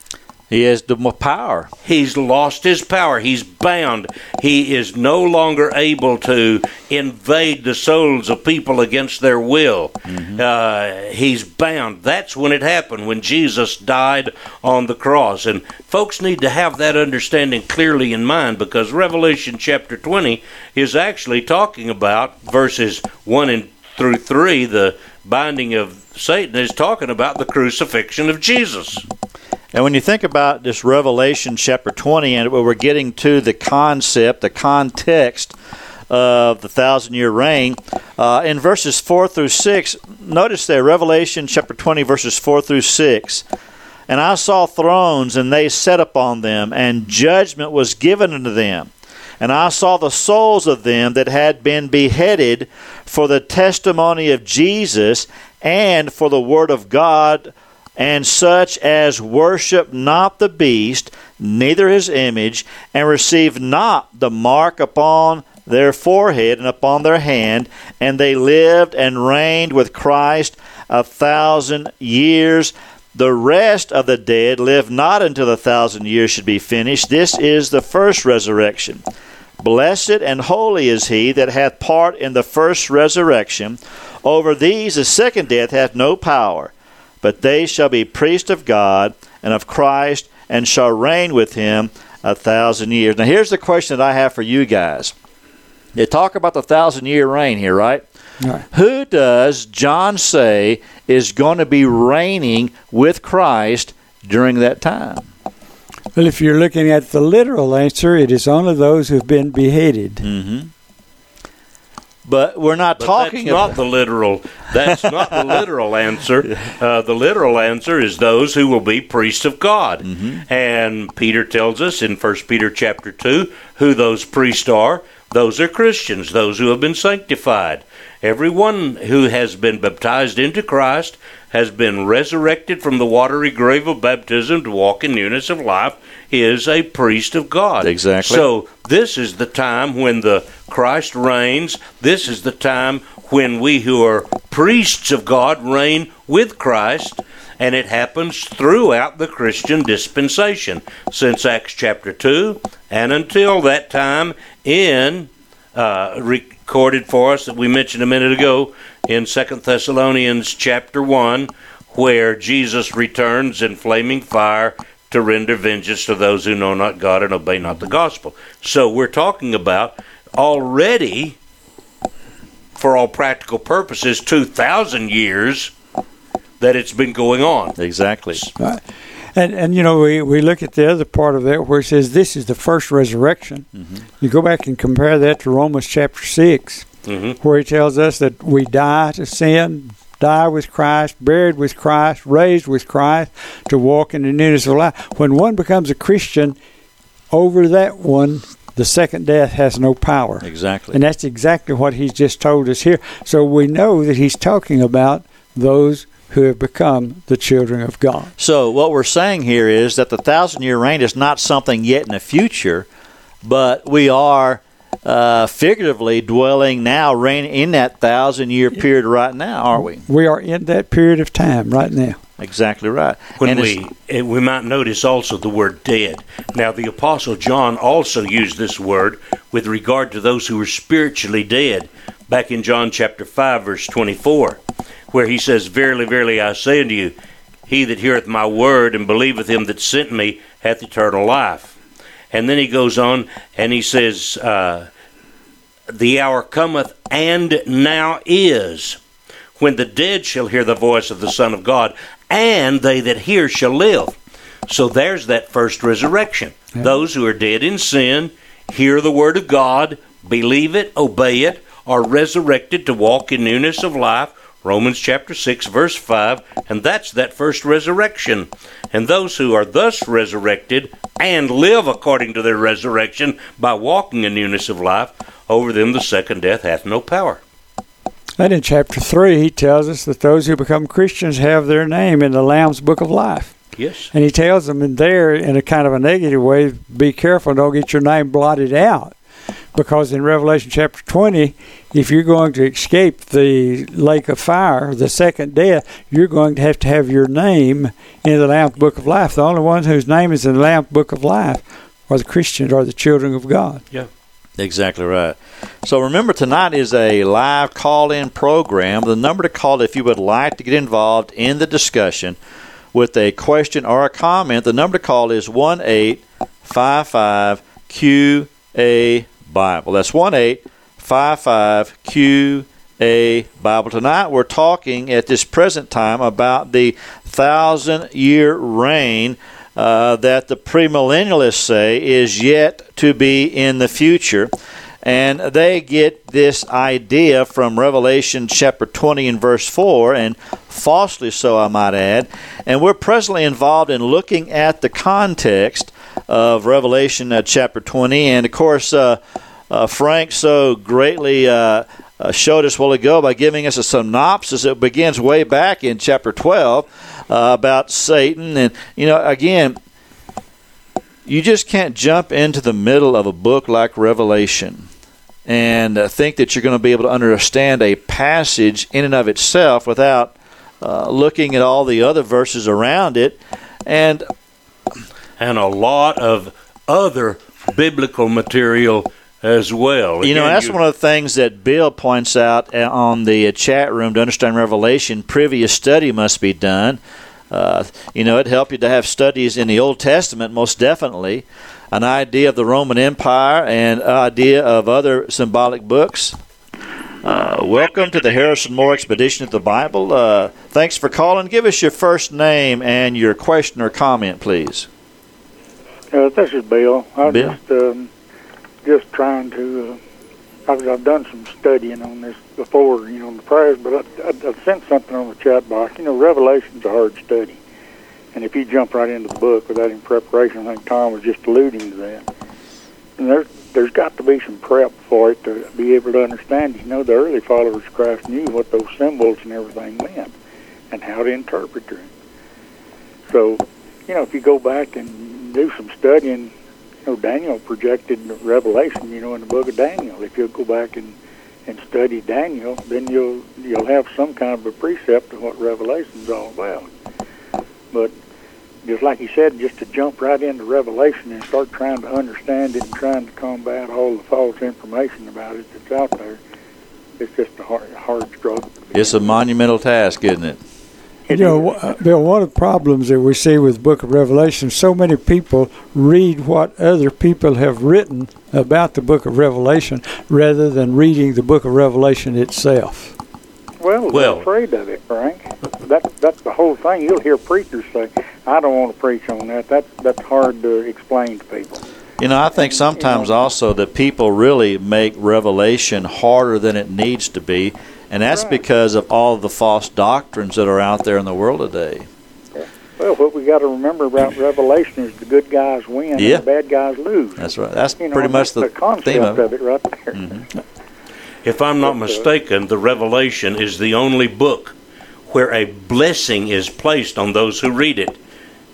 He has the power. He's lost his power. He's bound. He is no longer able to invade the souls of people against their will. Mm-hmm. Uh, he's bound. That's when it happened, when Jesus died on the cross. And folks need to have that understanding clearly in mind, because Revelation chapter twenty is actually talking about verses one and through three, the binding of Satan is talking about the crucifixion of Jesus. And when you think about this Revelation chapter twenty, and where we're getting to the concept, the context of the thousand-year reign, uh, in verses four through six, notice there, Revelation chapter twenty, verses four through six, and I saw thrones, and they sat upon them, and judgment was given unto them. And I saw the souls of them that had been beheaded for the testimony of Jesus and for the word of God, and such as worship not the beast, neither his image, and receive not the mark upon their forehead and upon their hand, and they lived and reigned with Christ a thousand years. The rest of the dead lived not until the thousand years should be finished. This is the first resurrection. Blessed and holy is he that hath part in the first resurrection. Over these the second death hath no power, but they shall be priests of God and of Christ, and shall reign with him a thousand years. Now here's the question that I have for you guys. They talk about the thousand-year reign here, right? Right. Who does John say is going to be reigning with Christ during that time? Well, if you're looking at the literal answer, it is only those who've been beheaded. Mm-hmm. But we're not but talking that's about... not the literal. That's not the literal answer. Uh, the literal answer is those who will be priests of God. Mm-hmm. And Peter tells us in First Peter chapter two who those priests are. Those are Christians, those who have been sanctified. Everyone who has been baptized into Christ has been resurrected from the watery grave of baptism to walk in newness of life, is a priest of God. Exactly. So this is the time when the Christ reigns. This is the time when we who are priests of God reign with Christ, and it happens throughout the Christian dispensation since Acts chapter two and until that time in uh, recorded for us that we mentioned a minute ago in Second Thessalonians chapter one, where Jesus returns in flaming fire to render vengeance to those who know not God and obey not the gospel. So we're talking about already, for all practical purposes, two thousand years that it's been going on. Exactly. Right. And, and you know, we, we look at the other part of that where it says this is the first resurrection. Mm-hmm. You go back and compare that to Romans chapter six, mm-hmm. where he tells us that we die to sin, die with Christ, buried with Christ, raised with Christ, to walk in the newness of life. When one becomes a Christian, over that one, the second death has no power. Exactly. And that's exactly what he's just told us here. So we know that he's talking about those who have become the children of God. So what we're saying here is that the thousand-year reign is not something yet in the future. but we are uh, figuratively dwelling now, reigning in that thousand-year period right now, aren't we? We are in that period of time right now. Exactly right. When And we eh, we might notice also the word dead. Now, the Apostle John also used this word with regard to those who were spiritually dead, back in John chapter five, verse twenty-four, where he says, "Verily, verily, I say unto you, he that heareth my word and believeth him that sent me hath eternal life." And then he goes on and he says, uh, "The hour cometh, and now is, when the dead shall hear the voice of the Son of God, and they that hear shall live." So there's that first resurrection. Yeah. Those who are dead in sin, hear the word of God, believe it, obey it, are resurrected to walk in newness of life. Romans chapter six, verse five, and that's that first resurrection. And those who are thus resurrected and live according to their resurrection by walking in newness of life, over them the second death hath no power. And in chapter three, he tells us that those who become Christians have their name in the Lamb's Book of Life. Yes. And he tells them in there, in a kind of a negative way, be careful, don't get your name blotted out. Because in Revelation chapter twenty, if you're going to escape the lake of fire, the second death, you're going to have to have your name in the Lamb's Book of Life. The only ones whose name is in the Lamb's Book of Life are the Christians, are the children of God. Yeah. Exactly right. So remember, tonight is a live call-in program. The number to call if you would like to get involved in the discussion with a question or a comment, the number to call is one eight five five Q A Bible. That's one eight five five Q A Bible. Tonight we're talking at this present time about the thousand-year reign Uh, that the premillennialists say is yet to be in the future. And they get this idea from Revelation chapter twenty and verse four, and falsely so, I might add. And we're presently involved in looking at the context of Revelation uh, chapter twenty. And, of course, uh, uh, Frank so greatly uh, uh, showed us a while ago by giving us a synopsis. It begins way back in chapter twelve. Uh, about Satan. And, you know, again, you just can't jump into the middle of a book like Revelation and uh, think that you're going to be able to understand a passage in and of itself without uh, looking at all the other verses around it. And, and a lot of other biblical material as well. You Again, know, that's you, one of the things that Bill points out on the chat room. To understand Revelation, previous study must be done. Uh, you know, it'd help you to have studies in the Old Testament, most definitely, an idea of the Roman Empire and an idea of other symbolic books. Uh, welcome to the Harrison Moore Expedition of the Bible. Uh, thanks for calling. Give us your first name and your question or comment, please. Uh, this is Bill. I was Bill? just um, just trying to. Uh, I've, I've done some studying on this before, you know, in the prayers, but I, I, I sent something on the chat box. You know, Revelation's a hard study, and if you jump right into the book without any preparation, I think Tom was just alluding to that. And there's there's got to be some prep for it to be able to understand. You know, the early followers of Christ knew what those symbols and everything meant and how to interpret them. So, you know, if you go back and do some studying. You know, Daniel projected Revelation, you know, in the book of Daniel. If you'll go back and, and study Daniel, then you'll you'll have some kind of a precept of what Revelation's all about. But just like he said, just to jump right into Revelation and start trying to understand it and trying to combat all the false information about it that's out there, it's just a hard, hard struggle. It's a monumental task, isn't it? You know, uh, Bill, one of the problems that we see with the book of Revelation, so many people read what other people have written about the book of Revelation rather than reading the book of Revelation itself. Well, well they're afraid of it, Frank. That, that's the whole thing. You'll hear preachers say, I don't want to preach on that. that. That's hard to explain to people. You know, I think sometimes also that people really make Revelation harder than it needs to be. And that's because of all of the false doctrines that are out there in the world today. Well, what we got to remember about Revelation is the good guys win yeah. and the bad guys lose. That's right. That's you know, pretty much the, the concept theme of it. it right there. Mm-hmm. If I'm not mistaken, the Revelation is the only book where a blessing is placed on those who read it.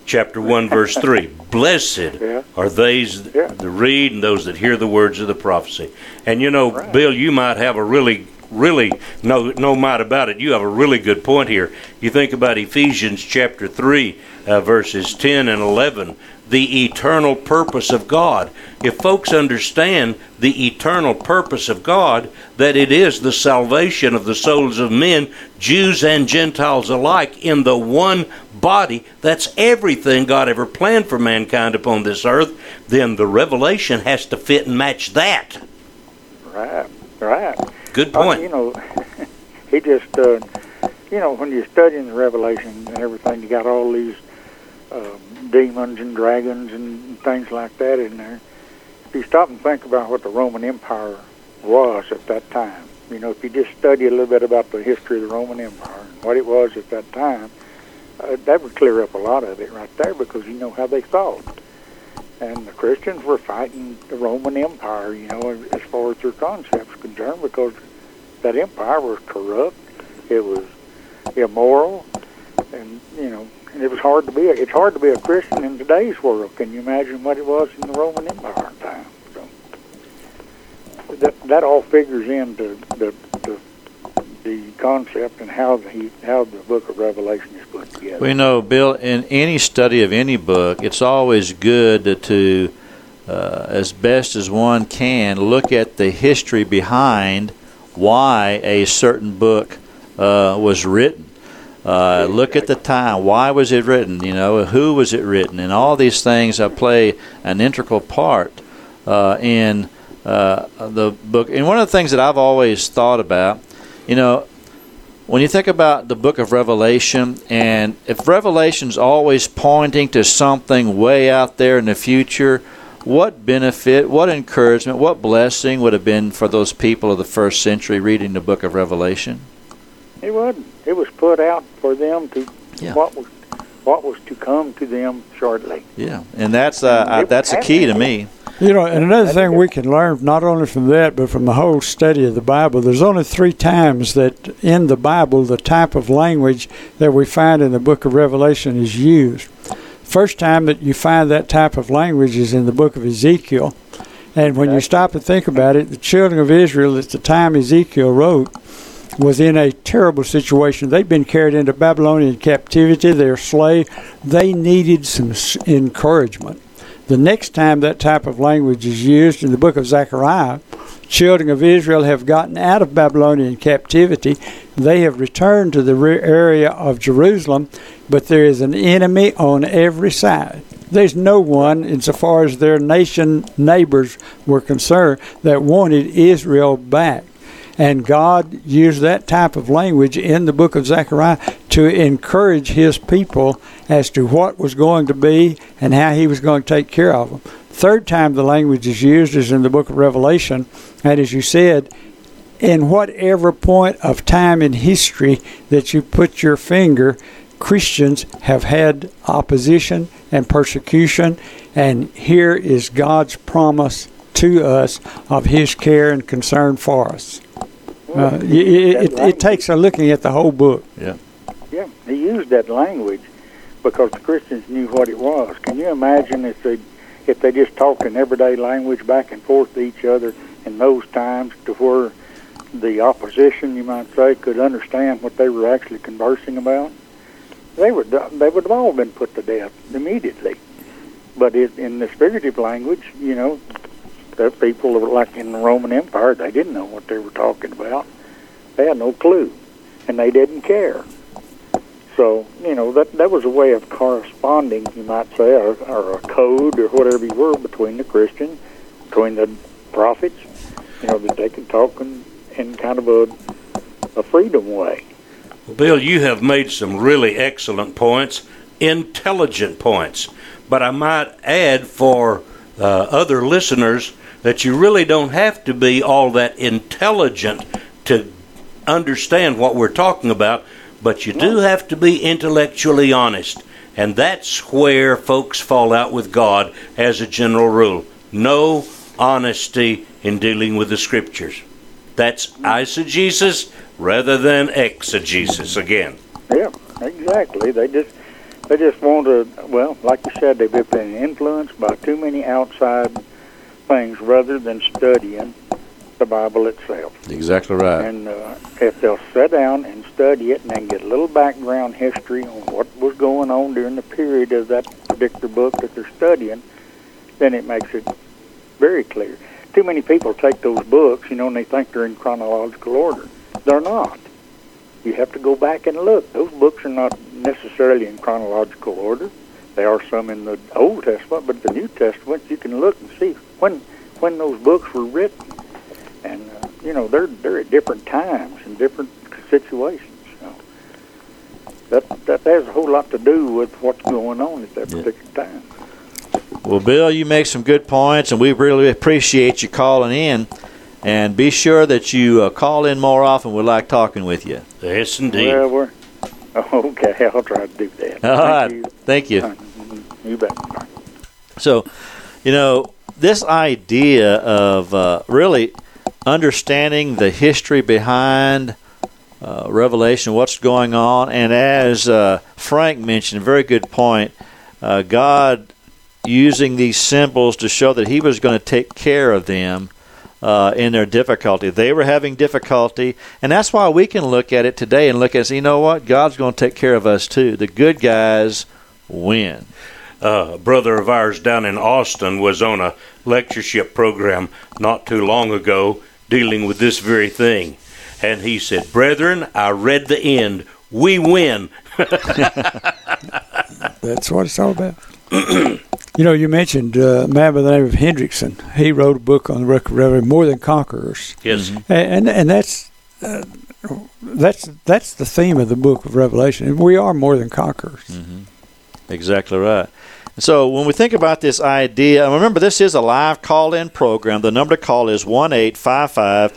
chapter one, verse three. Blessed Yeah. are they that Yeah. read and those that hear the words of the prophecy. And you know, Right. Bill, you might have a really, really, no, no might about it, you have a really good point here. You think about Ephesians chapter three, uh, verses ten and eleven. The eternal purpose of God. If folks understand the eternal purpose of God, that it is the salvation of the souls of men, Jews and Gentiles alike, in the one body, that's everything God ever planned for mankind upon this earth, then the revelation has to fit and match that. Right, right. Good Uh, point. you know, he just, uh, you know, when you're studying the Revelation and everything, you got all these uh, demons and dragons and things like that in there. If you stop and think about what the Roman Empire was at that time, you know, if you just study a little bit about the history of the Roman Empire and what it was at that time, uh, that would clear up a lot of it right there, because you know how they thought. And the Christians were fighting the Roman Empire, you know, as far as their concepts concerned, because that empire was corrupt, it was immoral, and, you know, and it was hard to be a, it's hard to be a Christian in today's world. Can you imagine what it was in the Roman Empire time? So that that all figures into the the, the concept and how the how the book of Revelation is put together. We know, Bill, in any study of any book, it's always good to, to uh, as best as one can, look at the history behind why a certain book uh, was written. Uh, look at the time. Why was it written? You know, who was it written? And all these things uh, play an integral part uh, in uh, the book. And one of the things that I've always thought about, you know, when you think about the book of Revelation, and if Revelation's always pointing to something way out there in the future, what benefit, what encouragement, what blessing would have been for those people of the first century reading the book of Revelation? It wasn't. It was put out for them to Yeah. what was what was to come to them shortly. Yeah, and that's uh, uh, that's a key to me. You know, and another thing we can learn not only from that, but from the whole study of the Bible, there's only three times that in the Bible the type of language that we find in the book of Revelation is used. First time that you find that type of language is in the book of Ezekiel. And when you stop and think about it, the children of Israel at the time Ezekiel wrote was in a terrible situation. They'd been carried into Babylonian captivity. They're slaves. They needed some encouragement. The next time that type of language is used in the book of Zechariah, children of Israel have gotten out of Babylonian captivity. They have returned to the area of Jerusalem, but there is an enemy on every side. There's no one, insofar as their nation neighbors were concerned, that wanted Israel back. And God used that type of language in the book of Zechariah to encourage his people as to what was going to be and how he was going to take care of them. Third time the language is used is in the book of Revelation. And as you said, in whatever point of time in history that you put your finger, Christians have had opposition and persecution. And here is God's promise to us of his care and concern for us. Uh, it, it, it takes a looking at the whole book. Yeah. Yeah, he used that language because the Christians knew what it was. Can you imagine if they if they just talked in everyday language back and forth to each other in those times, to where the opposition, you might say, could understand what they were actually conversing about? They would they would have all been put to death immediately. But it, in the figurative language, you know, the people that were like in the Roman Empire, they didn't know what they were talking about. They had no clue, and they didn't care. So, you know, that that was a way of corresponding, you might say, or, or a code or whatever you were between the Christians, between the prophets, you know, that they could talk in, in kind of a, a freedom way. Bill, you have made some really excellent points, intelligent points. But I might add for uh, other listeners that you really don't have to be all that intelligent to understand what we're talking about, but you do have to be intellectually honest. And that's where folks fall out with God as a general rule. No honesty in dealing with the Scriptures. That's eisegesis rather than exegesis again. Yeah, exactly. They just They just want to, well, like you said, they've been influenced by too many outside things rather than studying the Bible itself. Exactly right. And uh, if they'll sit down and study it and then get a little background history on what was going on during the period of that particular book that they're studying, then it makes it very clear. Too many people take those books, you know, and they think they're in chronological order. They're not. You have to go back and look. Those books are not necessarily in chronological order. There are some in the Old Testament, but the New Testament, you can look and see when when those books were written. And, uh, you know, they're they're at different times and different situations. So that, that has a whole lot to do with what's going on at that particular yeah. time. Well, Bill, you make some good points, and we really appreciate you calling in. And be sure that you uh, call in more often. We like talking with you. Yes, indeed. Well, we're, okay, I'll try to do that. All right. Thank you. Thank you. Uh, you bet. So, you know, this idea of uh, really understanding the history behind uh, Revelation, what's going on, and as uh, Frank mentioned, a very good point, uh, God using these symbols to show that he was going to take care of them uh, in their difficulty. They were having difficulty, and that's why we can look at it today and look at it and say, you know what, God's going to take care of us too. The good guys win. Uh, a brother of ours down in Austin was on a lectureship program not too long ago dealing with this very thing. And he said, brethren, I read the end. We win. That's what it's all about. You know, you mentioned uh, a man by the name of Hendrickson. He wrote a book on the Book of Revelation, More Than Conquerors. Yes. Mm-hmm. And, and that's uh, that's that's the theme of the Book of Revelation. We are more than conquerors. Mm-hmm. Exactly right. So when we think about this idea, and remember this is a live call-in program. The number to call is one eight five five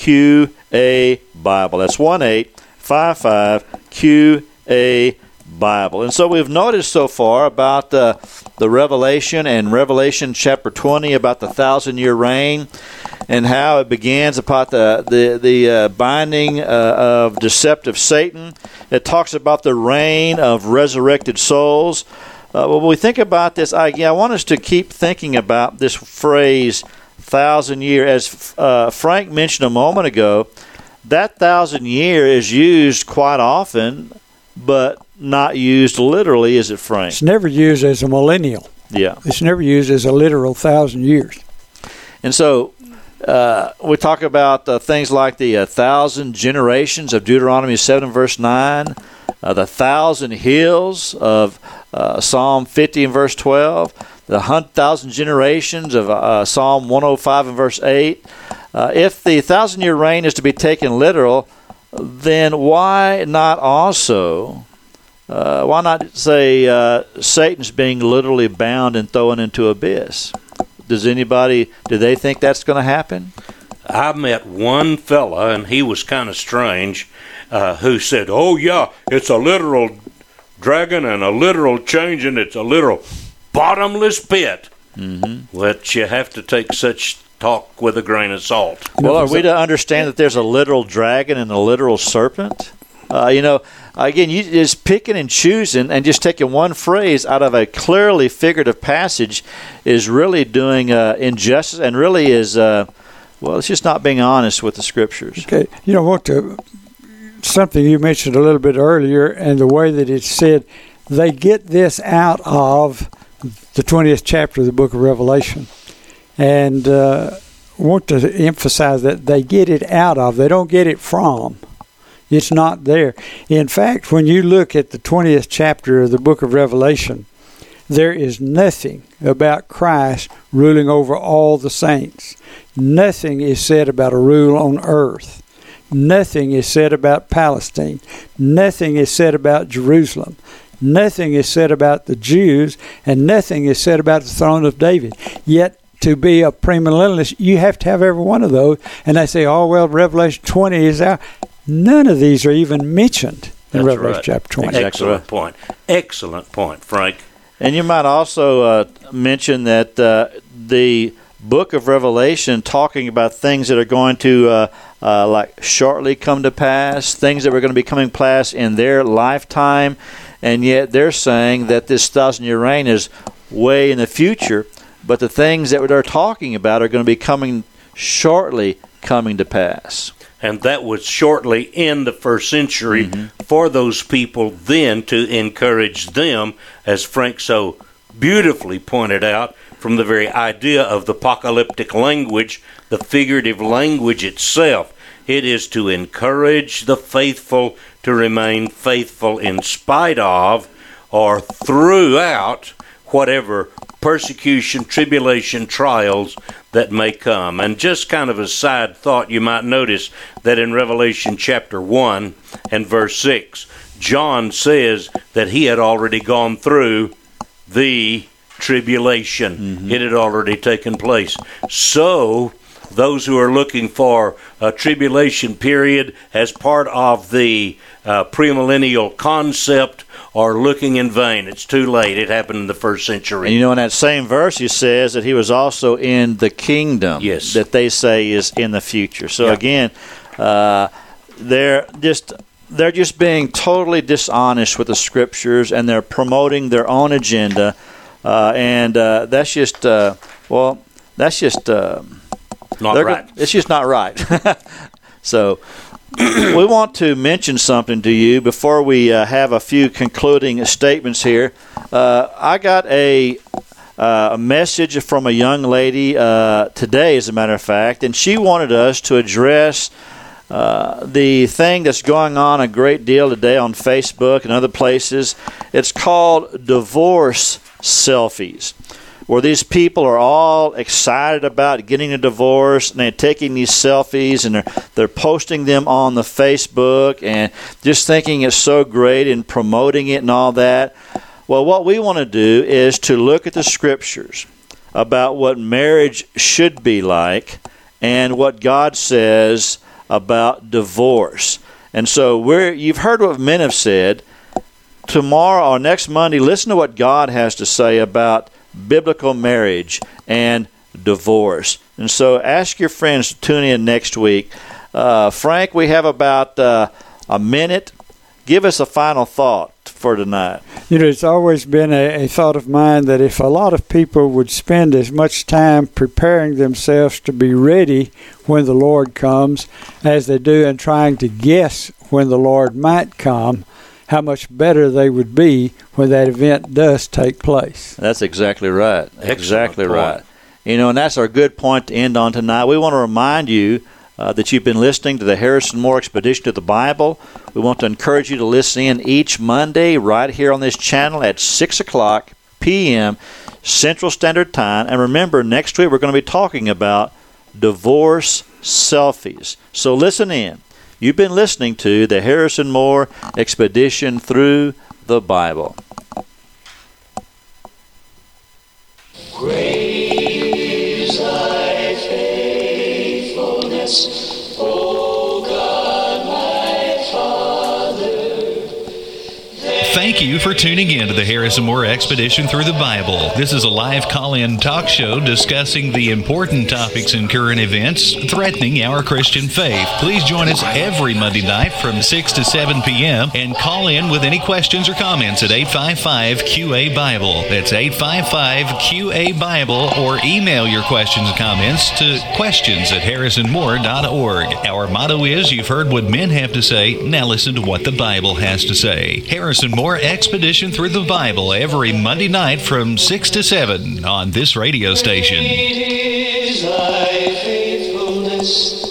Q A Bible. That's one eight five five Q A Bible. And so we've noticed so far about uh, the Revelation and Revelation chapter twenty about the thousand-year reign and how it begins about the the, the uh, binding uh, of deceptive Satan. It talks about the reign of resurrected souls. Uh, when we think about this, I, yeah, I want us to keep thinking about this phrase, thousand year. As uh, Frank mentioned a moment ago, that thousand year is used quite often, but not used literally, is it, Frank? It's never used as a millennial. Yeah. It's never used as a literal thousand years. And so uh, we talk about uh, things like the uh, thousand generations of Deuteronomy seven, verse nine, uh, the thousand hills of uh, Psalm fifty and verse twelve, the hundred thousand generations of uh, Psalm one oh five and verse eight. Uh, if the thousand-year reign is to be taken literal, then why not also, uh, why not say uh, Satan's being literally bound and thrown into abyss? Does anybody, do they think that's going to happen? I met one fella, and he was kind of strange, uh, who said, oh, yeah, it's a literal dragon and a literal change, and it's a literal bottomless pit. Mm-hmm. But you have to take such talk with a grain of salt. Well, are we to understand that there's a literal dragon and a literal serpent? Uh, you know, again, you just picking and choosing and just taking one phrase out of a clearly figurative passage is really doing uh, injustice and really is, uh, well, it's just not being honest with the Scriptures. Okay, you know what? To, something you mentioned a little bit earlier, and the way that it's said, they get this out of the twentieth chapter of the book of Revelation. And uh, want to emphasize that they get it out of. They don't get it from. It's not there. In fact, when you look at the twentieth chapter of the book of Revelation, there is nothing about Christ ruling over all the saints. Nothing is said about a rule on earth. Nothing is said about Palestine. Nothing is said about Jerusalem. Nothing is said about the Jews, and nothing is said about the throne of David. Yet, to be a premillennialist, you have to have every one of those. And they say, oh, well, Revelation twenty is out. None of these are even mentioned in That's Revelation right. chapter twenty. Excellent right. point. Excellent point, Frank. And you might also uh, mention that uh, the book of Revelation talking about things that are going to uh, uh, like shortly come to pass, things that were going to be coming to pass in their lifetime. and yet they're saying that this thousand-year reign is way in the future, but the things that they're talking about are going to be coming shortly coming to pass. And that was shortly in the first century Mm-hmm. for those people then to encourage them, as Frank so beautifully pointed out, from the very idea of the apocalyptic language, the figurative language itself. It is to encourage the faithful to remain faithful in spite of or throughout whatever persecution, tribulation, trials that may come. And just kind of a side thought, you might notice that in Revelation chapter one and verse six, John says that he had already gone through the tribulation. Mm-hmm. It had already taken place. So those who are looking for a tribulation period as part of the uh, premillennial concept are looking in vain. It's too late. It happened in the first century. And you know, in that same verse, he says that he was also in the kingdom. Yes. That they say is in the future. So Yeah. again, uh, they're just they're just being totally dishonest with the scriptures, and they're promoting their own agenda, uh, and uh, that's just uh, well, that's just. Uh, Not They're right. go- It's just not right. So we want to mention something to you before we uh, have a few concluding statements here. Uh, I got a, uh, a message from a young lady uh, today, as a matter of fact, and she wanted us to address uh, the thing that's going on a great deal today on Facebook and other places. It's called divorce selfies, where these people are all excited about getting a divorce, and they're taking these selfies and they're, they're posting them on the Facebook and just thinking it's so great and promoting it and all that. Well, what we want to do is to look at the scriptures about what marriage should be like and what God says about divorce. And so we're you've heard what men have said. Tomorrow or next Monday, listen to what God has to say about biblical marriage and divorce. And so ask your friends to tune in next week. Uh, Frank, we have about uh, a minute. Give us a final thought for tonight. You know, it's always been a, a thought of mine that if a lot of people would spend as much time preparing themselves to be ready when the Lord comes as they do in trying to guess when the Lord might come, how much better they would be when that event does take place. That's exactly right. Excellent exactly point. right. You know, and that's our good point to end on tonight. We want to remind you uh, that you've been listening to the Harrison Moore Expedition to the Bible. We want to encourage you to listen in each Monday right here on this channel at six o'clock p.m. Central Standard Time. And remember, next week we're going to be talking about divorce selfies. So listen in. You've been listening to the Harrison Moore Expedition Through the Bible. Great is thy faithfulness, O God, my Father. Thank you for tuning in to the Harrison Moore Expedition Through the Bible. This is a live call-in talk show discussing the important topics and current events threatening our Christian faith. Please join us every Monday night from six to seven p.m. and call in with any questions or comments at eight five five Q A Bible. That's eight five five Q A Bible, or email your questions and comments to questions at harrison moore dot org. Our motto is, you've heard what men have to say, now listen to what the Bible has to say. Harrison Moore Expedition Through the Bible every Monday night from six to seven on this radio station. Great is thy faithfulness,